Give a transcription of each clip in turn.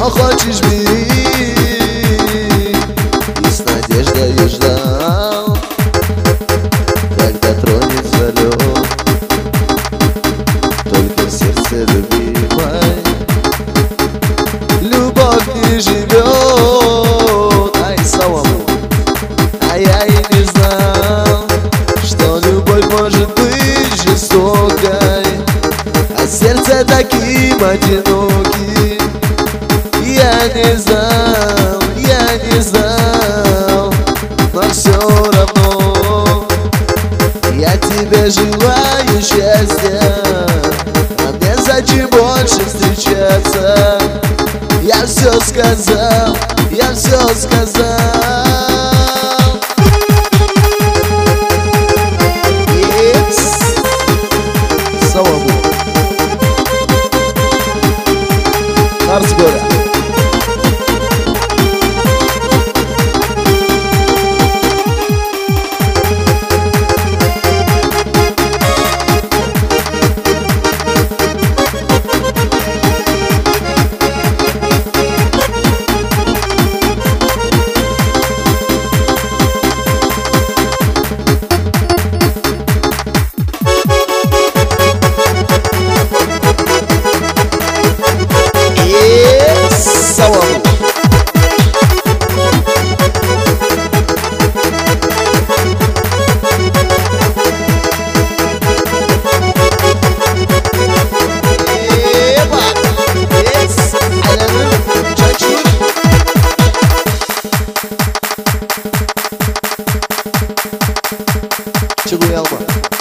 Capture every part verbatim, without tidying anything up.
хочешь, бери. И с надеждой ждал, когда тронется лед. Только в сердце любимой любовь не живет. Ай, саламу. А я и не знал, что любовь может быть жестокой, а сердце таким одиноким. Я не знал, я не знал, но все равно я тебе желаю счастья. А мне зачем больше встречаться? Я все сказал, я все сказал. Арцбера. Чугуялма.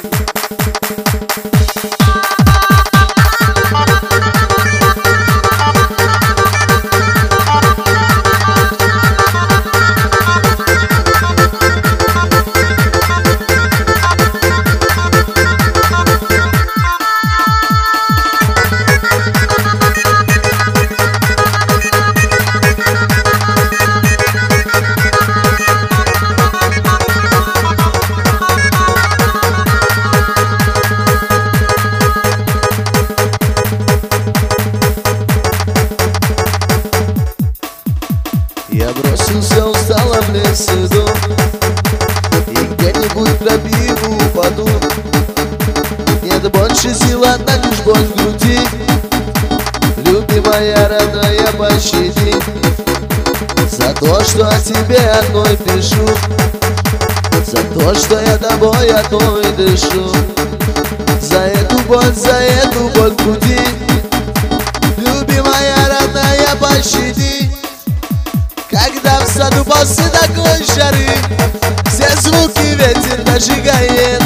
Я бросился устало в лес иду, и где-нибудь пробегу упаду. Нет больше сил, одна лишь боль в груди. Любимая, родная, пощади за то, что о тебе одной пишу, за то, что я тобой одной дышу, за эту боль, за эту боль в груди. Любимая, родная, пощади. Когда в саду после такой жары все звуки ветер нажигает,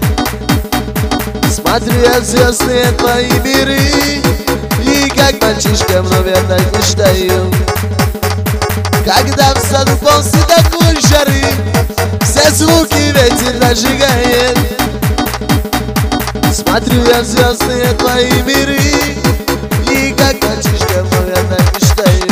смотрю я в звездные твои миры, и как мальчишка вновь опять мечтаю. Когда в саду после такой жары все звуки ветер нажигает, смотрю я в звездные твои миры, и как мальчишка вновь опять мечтаю.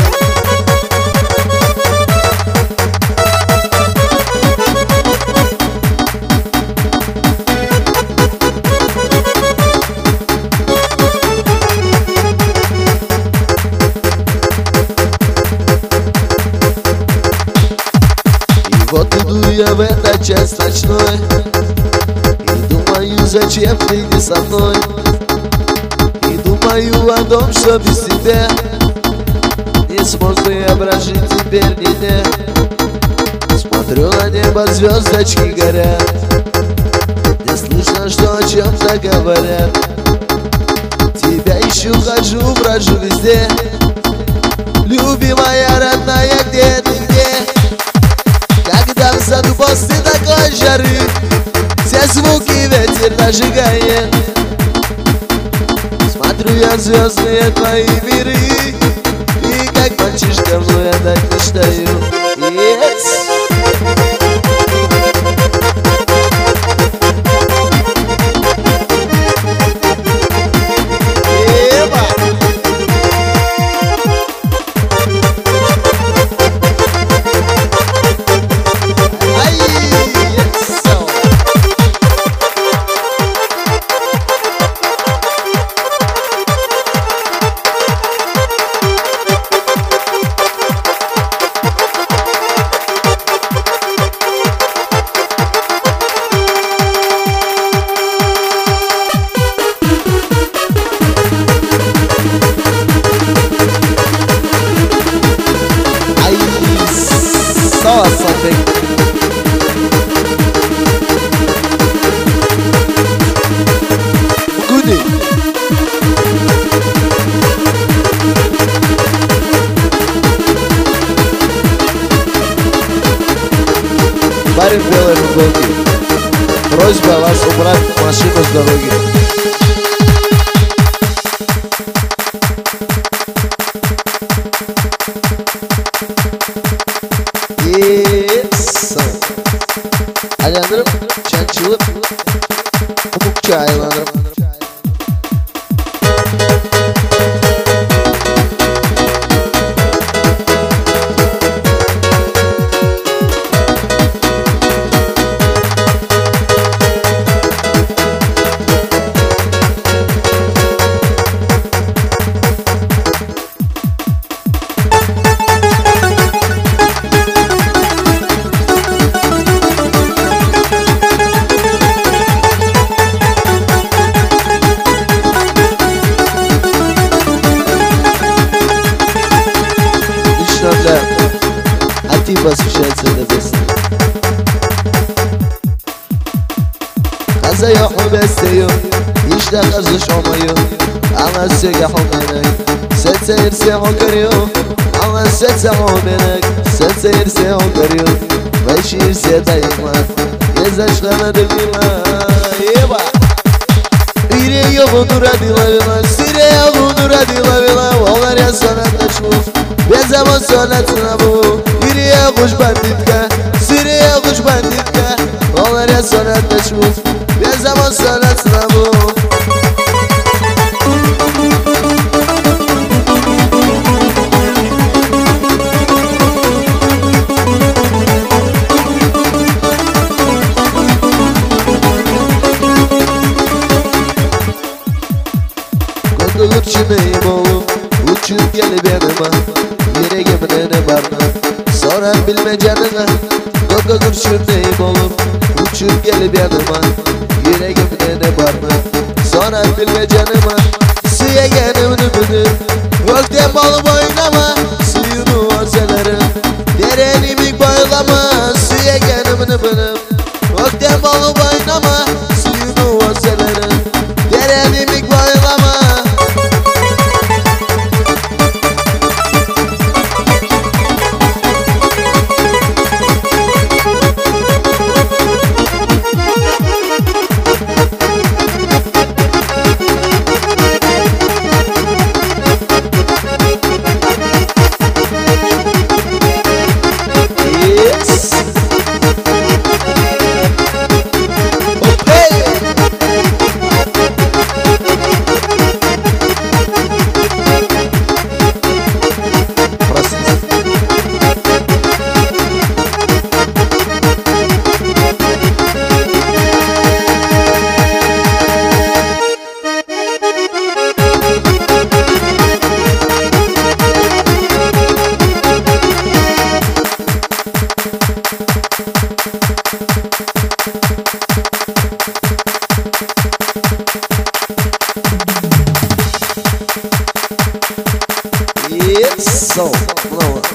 Вот иду я в этот час ночной и думаю, зачем ты не со мной. И думаю о том, что без тебя не смог бы я прожить теперь ни дня. Смотрю на небо, звездочки горят, не слышно, что о чем-то говорят. Тебя ищу, хожу, брожу везде. Любимая, родная, где ты, где? Когда в саду после такой жары все звуки ветер нажигает, смотрю я в звездные твои миры, и как мальчишка вновь опять мечтаю. Yes. dorogi. Yes. Aylanırım, çençılıp, umukça aylanırım. Посвящается небесам. Kaza yok mu beste yok, işte kazış olmuyor. Ama söge homenek, sen seyirse hokarıyor. Ama sen se homenek, sen seyirse hokarıyor. Ve şiirse dayıma, gezaçlarına dövüyorlar. Yeba! Yine yok onur adilavila, sire yok onur adilavila. Onlar ya sanatla çuf, bir zaman sanatına bu. Siriya kuş banditka, Siriya kuş banditka. Onlar ya sanat meşhur, bir zaman sanatına bu. Kondulur çineyim oğlum, uçup gelip yanıma. Yüreğimin ne barına, sonra bilme canına. Kondulur çineyim oğlum, uçup gelip yanıma. Yüreğimin ne barına, sonra bilme canıma. Suya gelimini bilir, gökten balıp oynama. Suyunu orsalarım, derenimi boylama. Suya gelimini bilir, gökten balıp oynama. Suyunu orsalarım, derenimi boylama. So, blow it.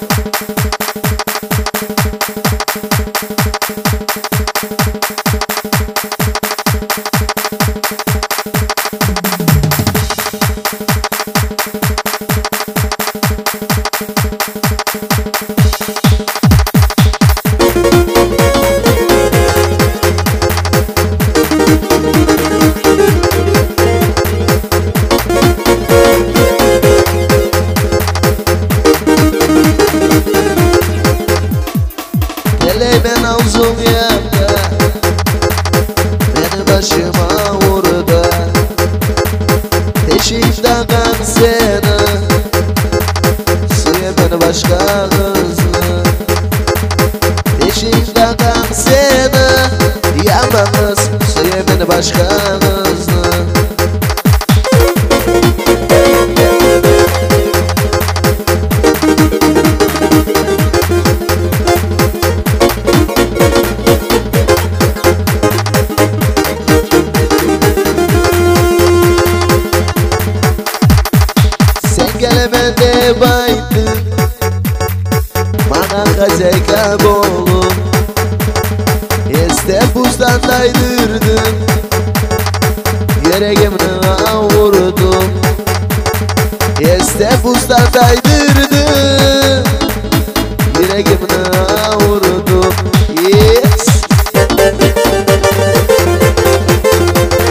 Ben avzum yaptı, beni başıma vurdu. Peşimden kan seni, suya beni başka hızlı. Peşimden kan seni, yamanız, suya beni başka hızlı. Gelemede baydın, bana kazeka boğulun. Este buzdan daydırdın, yüreğimle vurdum. Este buzdan daydırdın, yüreğimle vurdum. Yes.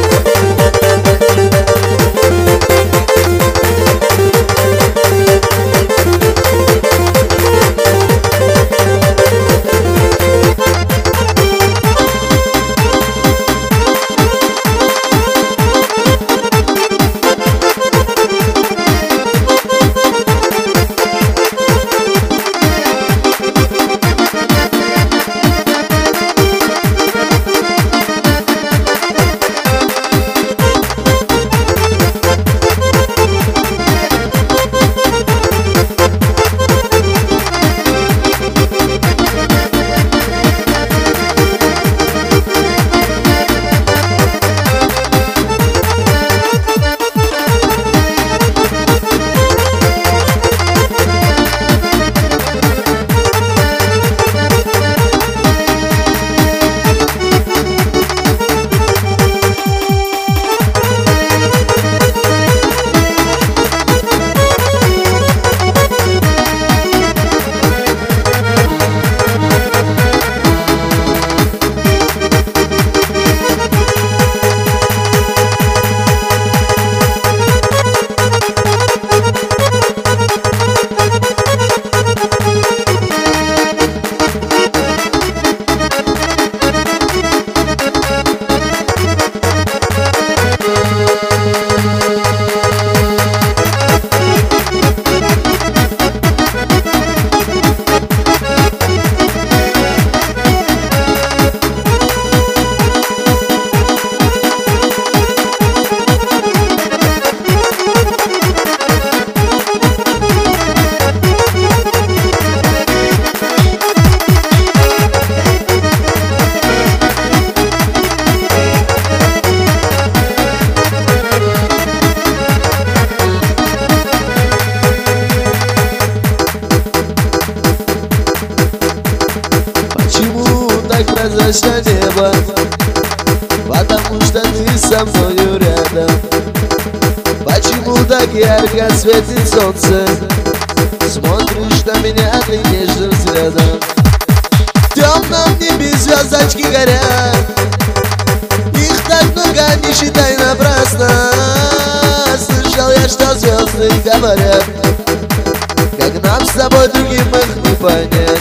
так ярко светит солнце. Смотришь на меня ты нежным взглядом. В темном небе звездочки горят, их так много, не считай напрасно. Слышал я, что звезды говорят, как нам с тобой другим их не понять.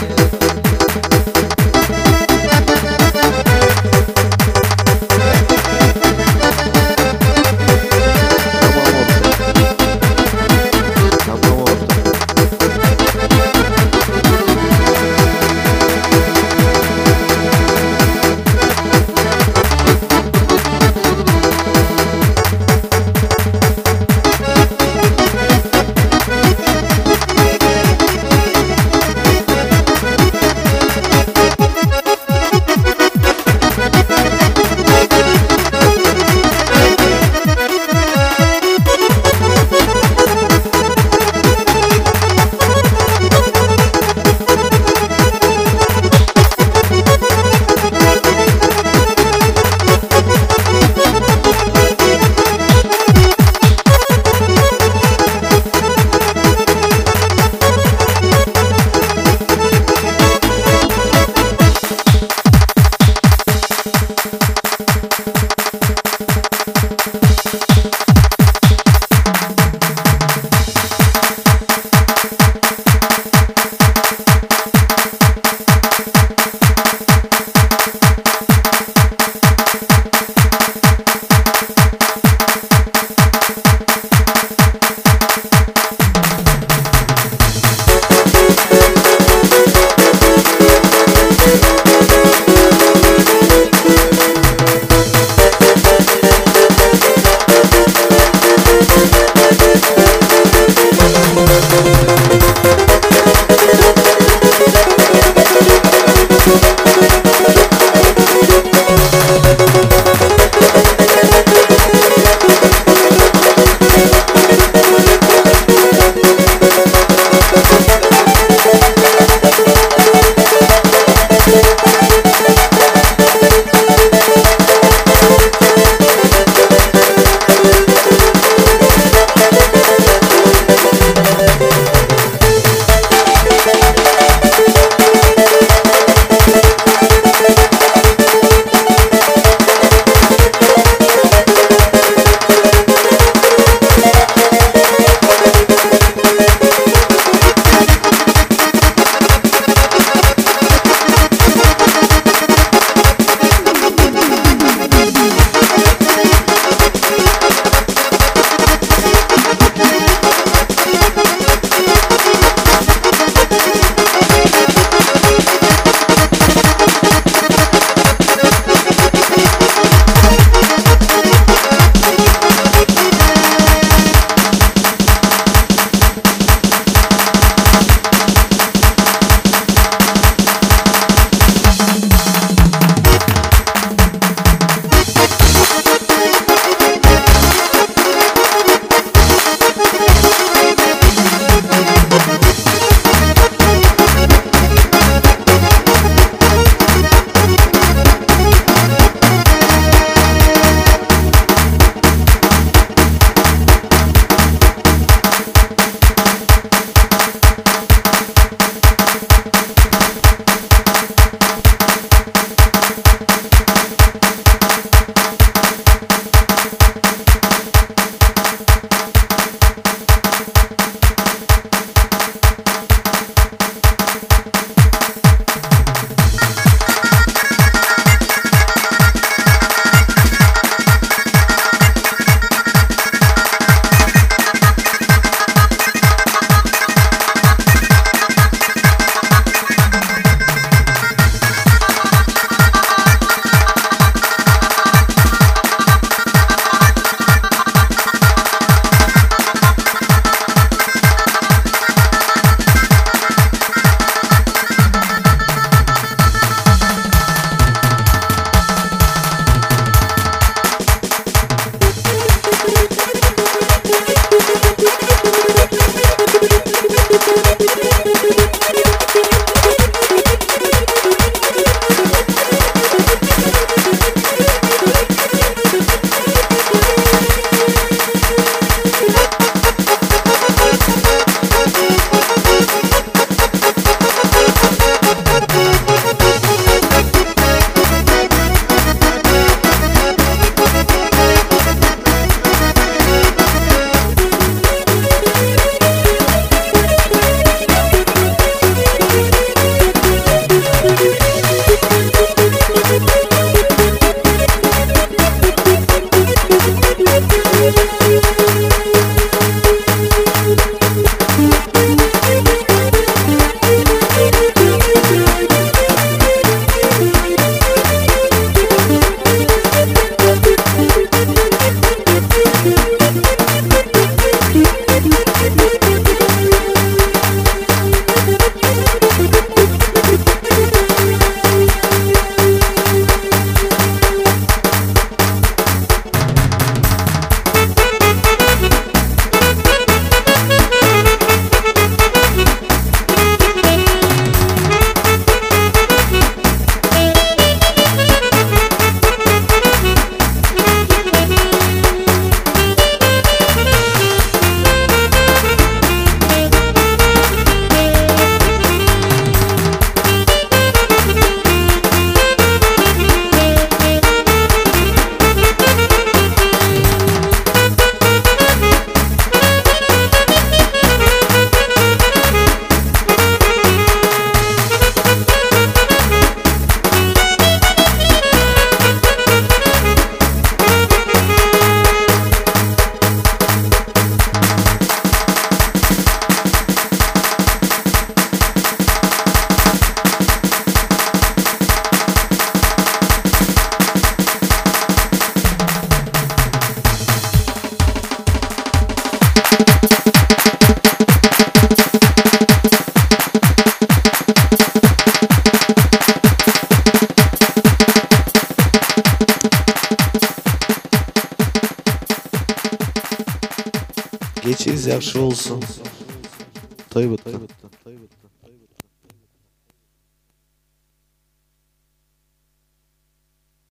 Geçiniz yaxşı olsun. Toy bitti.